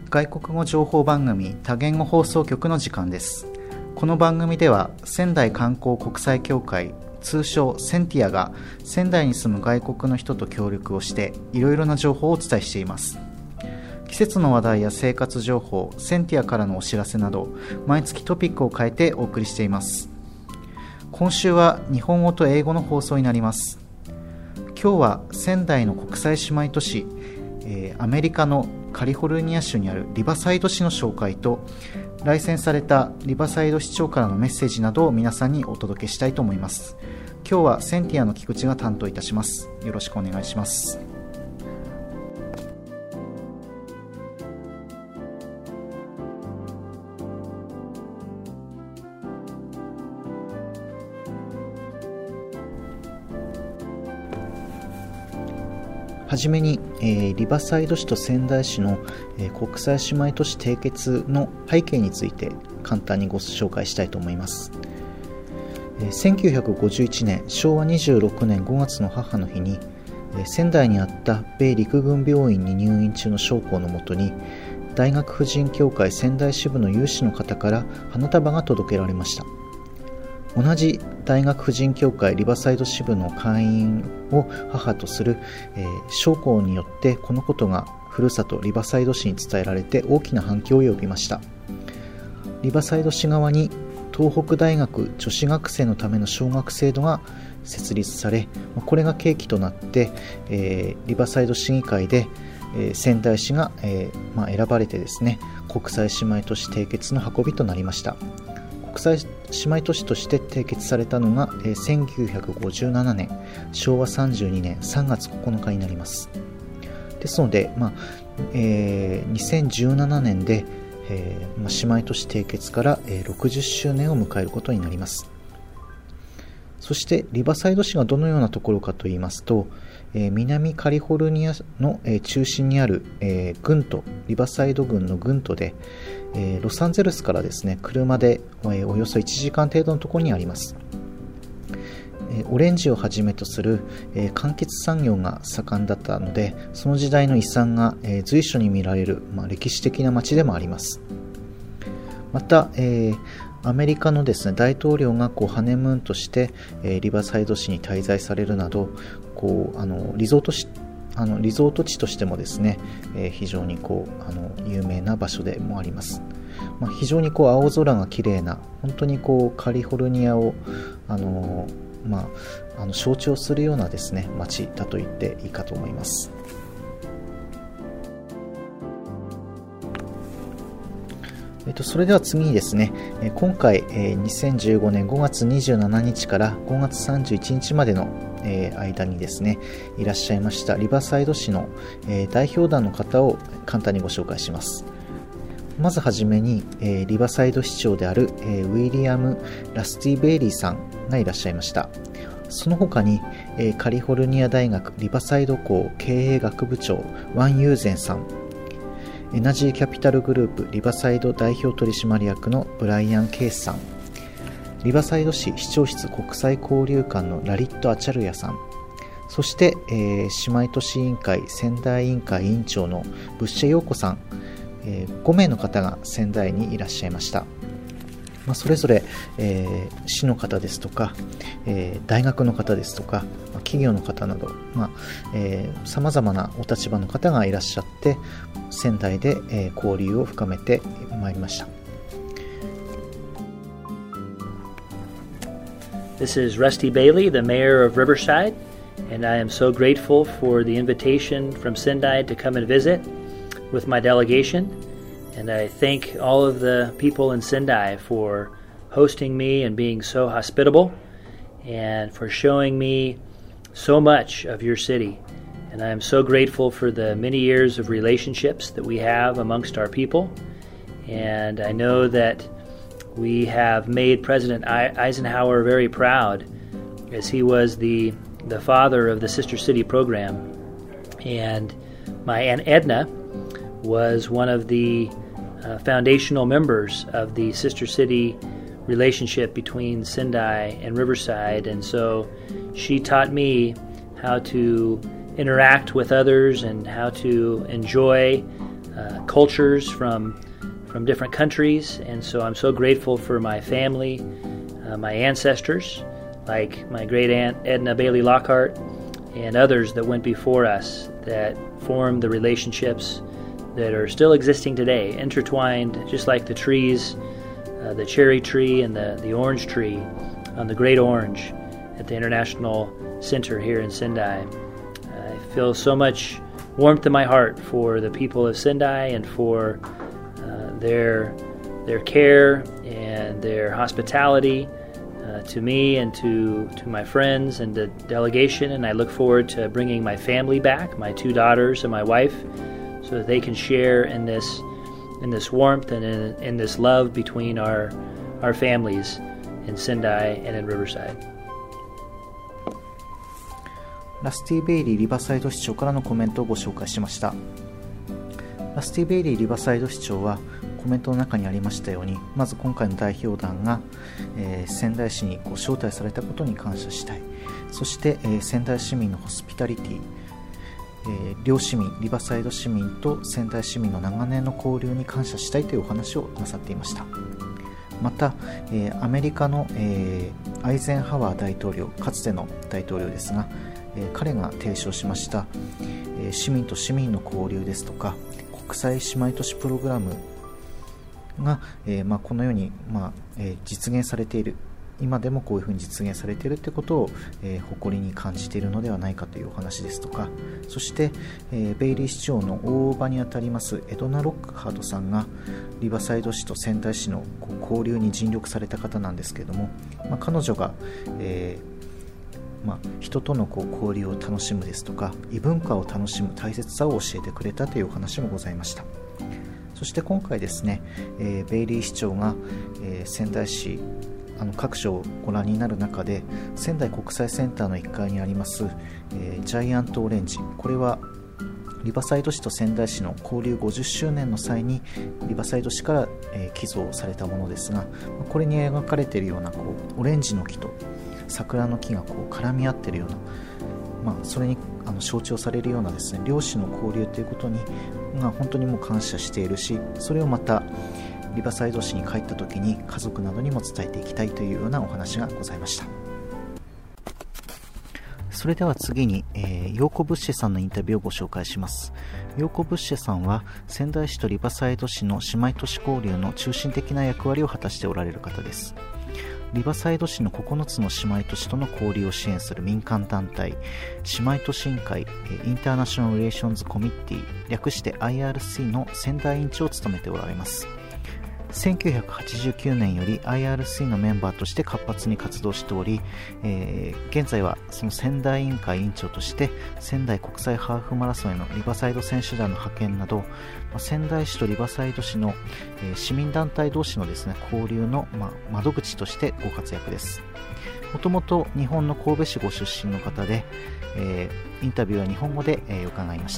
外国語情報番組多言語放送局の時間です。この番組では仙台観光国際協会、通称センティアが仙台に住む外国の人と協力をしていろいろな情報をお伝えしています。季節の話題や生活情報、センティアからのお知らせなど毎月トピックを変えてお送りしています。今週は日本語と英語の放送になります。今日は仙台の国際姉妹都市、アメリカのカリフォルニア州にあるリバサイド市の紹介と、来選されたリバサイド市長からのメッセージなどを皆さんにお届けしたいと思います。今日はセンティアの菊池が担当いたします。よろしくお願いします。はじめに、リバサイド市と仙台市の、国際姉妹都市締結の背景について簡単にご紹介したいと思います。1951年昭和26年5月の母の日に、仙台にあった米陸軍病院に入院中の将校のもとに大学婦人協会仙台支部の有志の方から花束が届けられました。同じ大学婦人協会リバサイド支部の会員を母とする、将校によってこのことがふるさとリバサイド市に伝えられて大きな反響を呼びました。リバサイド市側に東北大学女子学生のための奨学制度が設立され、これが契機となって、リバサイド市議会で、仙台市が、選ばれてですね、国際姉妹都市締結の運びとなりました。国際姉妹都市として締結されたのが1957年昭和32年3月9日になります。ですので、2017年で、姉妹都市締結から60周年を迎えることになります。そしてリバサイド市がどのようなところかといいますと、南カリフォルニアの中心にある郡都、リバサイド郡の郡都で、ロサンゼルスからですね、車でおよそ1時間程度のところにあります。オレンジをはじめとする柑橘産業が盛んだったので、その時代の遺産が随所に見られる歴史的な街でもあります。また、アメリカのですね、大統領がハネムーンとしてリバサイド市に滞在されるなど、リゾート地としてもですね、非常に有名な場所でもあります。非常に青空が綺麗な、本当にカリフォルニアを象徴するようなですね、街だと言っていいかと思います。それでは次にですね、今回2015年5月27日から5月31日までの間にですね、いらっしゃいましたリバサイド市の代表団の方を簡単にご紹介します。まずはじめにリバサイド市長であるウィリアム・ラスティ・ベイリーさんがいらっしゃいました。その他にカリフォルニア大学リバサイド校経営学部長ワン・ユーゼンさん、エナジーキャピタルグループリバサイド代表取締役のブライアン・ケースさん、リバサイド市市長室国際交流館のラリット・アチャルヤさん、そして、姉妹都市委員会仙台委員会委員長のブッシェ陽子さん、5名の方が仙台にいらっしゃいました。それぞれ、市の方ですとか、大学の方ですとか、企業の方など、さまざまなお立場の方がいらっしゃって仙台で、交流を深めてまいりました。 This is Rusty Bailey, the mayor of Riverside, and I am so grateful for the invitation from Sendai to come and visit with my delegation. And I thank all of the people in Sendai for hosting me and being so hospitable and for showing me so much of your city. And I am so grateful for the many years of relationships that we have amongst our people. And I know that we have made President Eisenhower very proud, as he was the father of the Sister City program. And my Aunt Edna was one of the foundational members of the Sister City relationship between Sendai and Riverside, and so she taught me how to interact with others and how to enjoy cultures from different countries, and so I'm so grateful for my family, my ancestors, like my great aunt Edna Bailey Lockhart, and others that went before us that formed the relationships that are still existing today, intertwined just like the trees, the cherry tree and the orange tree on the Great Orange at the International Center here in Sendai. I feel so much warmth in my heart for the people of Sendai and for their care and their hospitality to me and to my friends and the delegation, and I look forward to bringing my family back, my 2 daughters and my wife, so that they can share in this warmth and in this love between our families in Sendai and in Riverside. ラスティ・ベイリー・リバサイド市長からのコメントをご紹介しました。ラスティ・ベイリー・リバサイド市長はコメントの中にありましたように、まず今回の代表団が、仙台市に招待されたことに感謝したい。そして、仙台市民のホスピタリティ、両市民、リバサイド市民と仙台市民の長年の交流に感謝したいというお話をなさっていました。また、アメリカの、アイゼンハワー大統領、かつての大統領ですが、彼が提唱しました、市民と市民の交流ですとか国際姉妹都市プログラムが、このように、実現されている、今でもこういうふうに実現されているということを、誇りに感じているのではないかというお話ですとか、そして、ベイリー市長の大叔母にあたりますエドナ・ロックハードさんがリバサイド市と仙台市の交流に尽力された方なんですけれども、彼女が、人との交流を楽しむですとか異文化を楽しむ大切さを教えてくれたというお話もございました。そして今回ですね、ベイリー市長が、仙台市各所をご覧になる中で仙台国際センターの1階にあります、ジャイアントオレンジ、これはリバサイド市と仙台市の交流50周年の際にリバサイド市から、寄贈されたものですが、これに描かれているようなオレンジの木と桜の木が絡み合っているような、それに象徴されるようなですね、両市の交流ということに本当にもう感謝しているし、それをまたリバサイド市に帰った時に家族などにも伝えていきたいというようなお話がございました。それでは次に、ヨーコ・ブッシェさんのインタビューをご紹介します。ヨーコ・ブッシェさんは仙台市とリバサイド市の姉妹都市交流の中心的な役割を果たしておられる方です。リバサイド市の9つの姉妹都市との交流を支援する民間団体姉妹都市委員会インターナショナルリレーションズコミッティ、略して IRC の仙台委員長を務めておられます。1989年より IRC のメンバーとして活発に活動しており、現在はその仙台委員会委員長として仙台国際ハーフマラソンへのリバサイド選手団の派遣など、仙台市とリバサイド市の、市民団体同士のですね、交流の、窓口としてご活躍です。もともと日本の神戸市ご出身の方で、インタビューは日本語で、伺いました。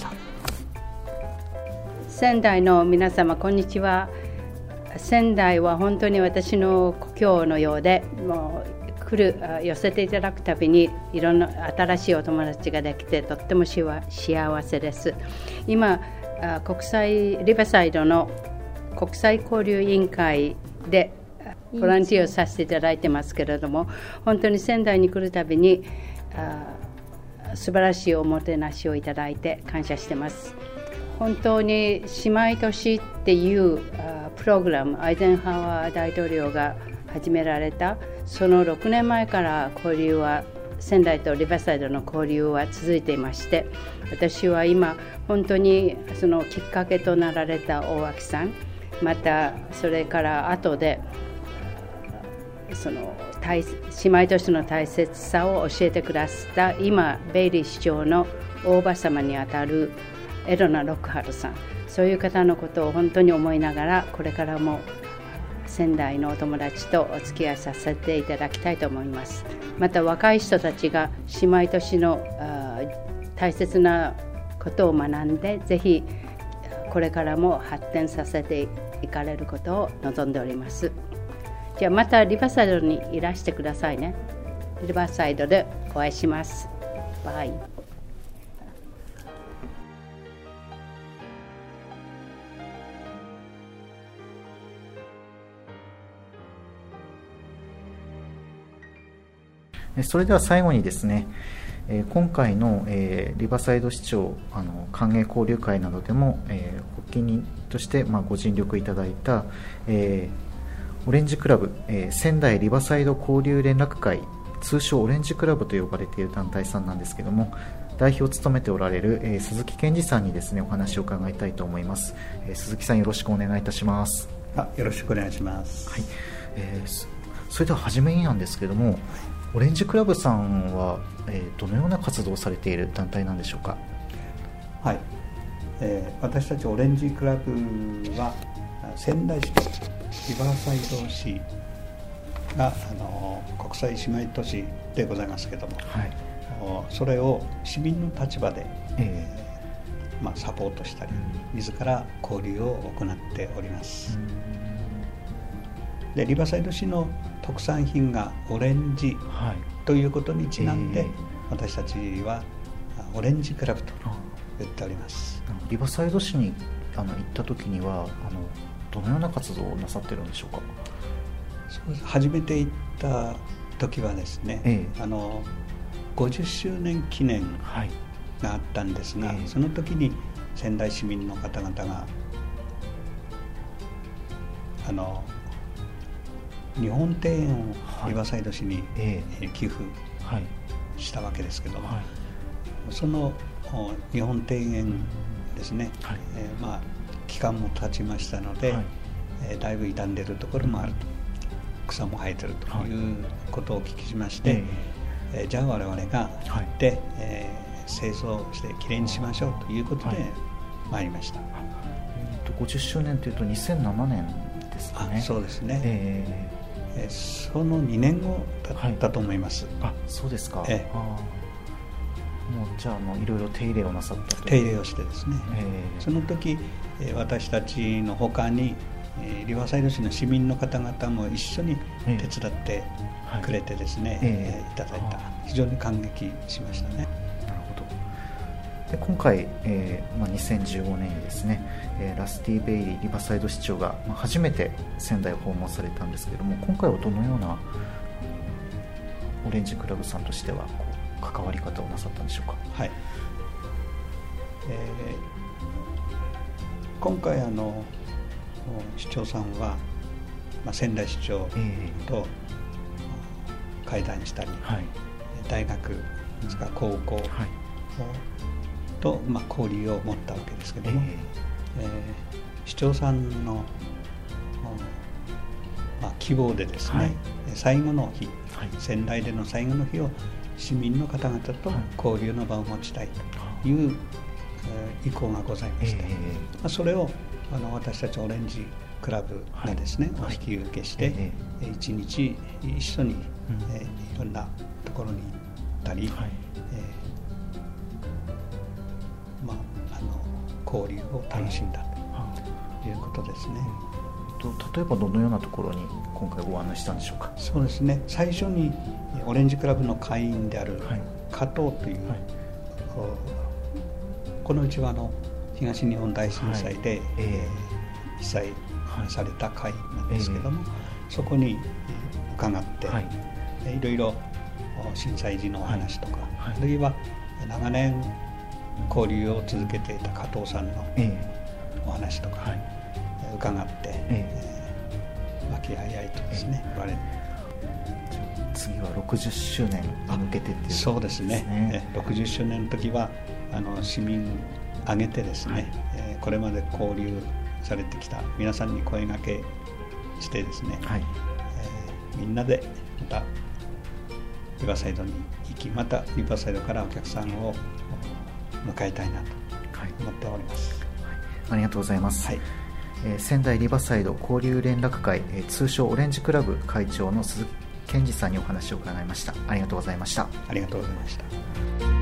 仙台の皆様、こんにちは。仙台は本当に私の故郷のようで、もう寄せていただくたびにいろんな新しいお友達ができてとっても幸せです。今リバサイドの国際交流委員会でボランティアをさせていただいてますけれども、本当に仙台に来るたびに素晴らしいおもてなしをいただいて感謝してます。本当に姉妹都市っていうプログラム、アイゼンハワー大統領が始められた、その6年前から交流は仙台とリバサイドの交流は続いていまして、私は今本当にそのきっかけとなられた大脇さん、またそれから後でその姉妹都市の大切さを教えてくださった今ベイリー市長の大叔母様にあたるエドナ・ロックハードさん、そういう方のことを本当に思いながら、これからも仙台のお友達とお付き合いさせていただきたいと思います。また若い人たちが姉妹都市の大切なことを学んで、ぜひこれからも発展させていかれることを望んでおります。じゃあまたリバサイドにいらしてくださいね。リバサイドでお会いします。バイ。 それでは最後にですね、今回の、リバーサイド市長歓迎交流会などでも、発起人として、ご尽力いただいた、オレンジクラブ、仙台リバーサイド交流連絡会、通称オレンジクラブと呼ばれている団体さんなんですけども、代表を務めておられる、鈴木健二さんにですねお話を伺いたいと思います。鈴木さん、よろしくお願いいたします。 よろしくお願いします。 はい。それでは初めになんですけども、オレンジクラブさんは、どのような活動をされている団体なんでしょうか。 はい、私たちオレンジクラブは仙台市とリバーサイド市が国際姉妹都市でございますけども、はい、それを市民の立場で、サポートしたり、自ら交流を行っております。でリバーサイド市の特産品がオレンジということにちなんで、私たちはオレンジクラブと言っております。 リバーサイド市に行った時にはどのような活動をなさってるんでしょうか。 そうです。初めて行った時はですね、50周年記念があったんですが、その時に仙台市民の方々が日本庭園をリバーサイド市に、寄付したわけですけども、その日本庭園ですね、期間も経ちましたので、だいぶ傷んでいるところもあると、草も生えているということをお聞きしまして、じゃあ我々が行って、清掃してきれいにしましょうということで参りました。 50周年というと2007年ですかね。 そうですね。その2年後だったと思います。 そうですか。もうじゃあいろいろ手入れをなさったと。 手入れをしてですね、その時私たちの他にリバーサイド市の市民の方々も一緒に手伝ってくれてですね、いただいた。非常に感激しましたね。 なるほど。で今回、2015年にですね、ラスティ・ベイリーリバーサイド市長が、初めて仙台を訪問されたんですけれども、今回はどのようなオレンジクラブさんとしては関わり方をなさったんでしょうか。 はい。今回市長さんは、仙台市長と会談したり、大学ですか高校と、交流を持ったわけですけども、市長さんの、希望でですね、最後の日、仙台での最後の日を市民の方々と交流の場を持ちたいという、意向がございまして、それを私たちオレンジクラブがですね、お引き受けして、一日一緒に、いろんなところに行ったり、交流を楽しんだということですね。 例えばどのようなところに今回ご案内したんでしょうか。 そうですね。最初にオレンジクラブの会員である加藤という、このうちは東日本大震災で、被災された会なんですけども、そこに伺って、いろいろ震災時のお話とか、あるいは長年交流を続けていた加藤さんのお話とか伺って、和気あいあいとですね、言われる。 次は60周年に向けてっていうことですね。 そうですね。60周年の時は市民挙げてですね、これまで交流されてきた皆さんに声掛けしてですね、みんなでまたリバーサイドに行き、またリバーサイドからお客さんを迎えたいなと思っております。 ありがとうございます。仙台リバーサイド交流連絡会、通称オレンジクラブ会長の鈴木健二さんにお話を伺いました。ありがとうございました。 ありがとうございました。